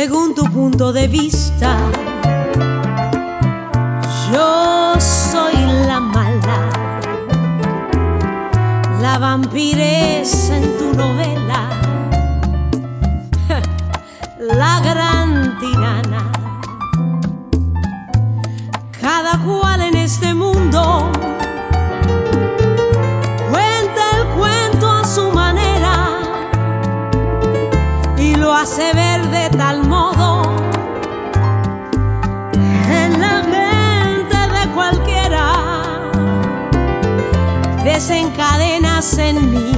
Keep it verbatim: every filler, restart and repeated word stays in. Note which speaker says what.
Speaker 1: según tu punto de vista. Yo soy la mala, la vampiresa en tu novela, la gran tirana. Cada cual en este mundo cuenta el cuento a su manera y lo hace ver de tal modo en la mente de cualquiera. Desencadenas en mí